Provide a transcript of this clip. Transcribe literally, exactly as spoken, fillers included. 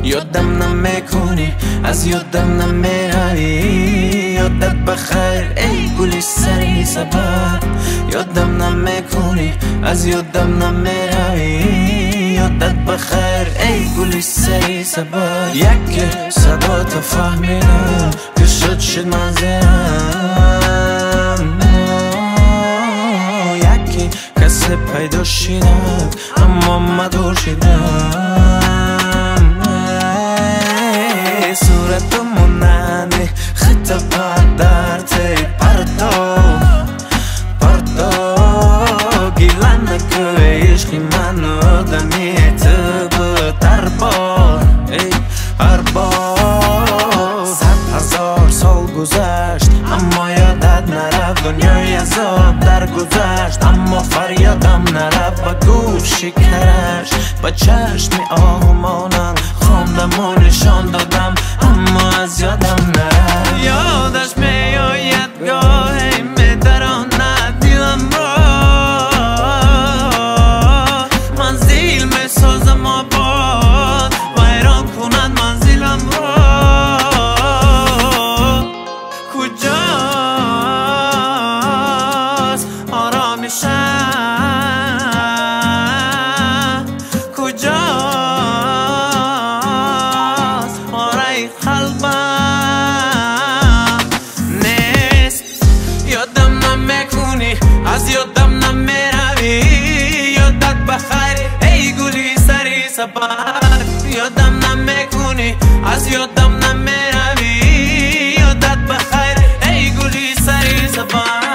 یادم نمیکنی از یادم نمیروی یادت بخیر ای گلی سری سبب یادم نمیکنی از یادم نمیروی یادت بخیر ای گلی سری سبب یک صدا تا فهمیدم که شد شد منظرم یکی کسی پیدا شدم اما مدور شدم صورت موننده خط پدر تی پردو پردو گیلن نکه عشقی من آدمی تو بتر بار ای هر بار صد هزار سال گذشت اما یادت نرفت دنیای عذاب در گذشت اما فریادم نرفت با گوش شکرش با چشم آه مانند خواندم و نشان دادم اما از یادم نرفت یادش میآید گاهی میدراند دلم را منزل میسازم آباد ویران کند منزلم را کجاست آرامشم کجاست آرای قلبم نیست یادم نمیکنی از یادم نمیروی یادت بخیر ای گلی سری سبب یادم نمیکنی از یادم نمیروی یادت بخیر ای گلی سری سبب